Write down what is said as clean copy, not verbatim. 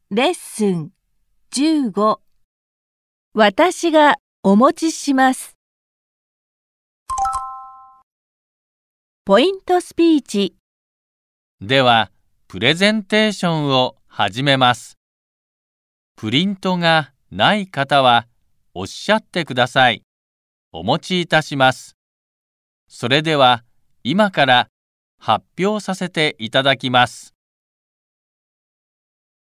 レッスン15。私がお持ちします。ポイントスピーチ。 では、プレゼンテーションを始めます。プリントがない方はおっしゃってください。お持ちいたします。それでは、今から発表させていただきます。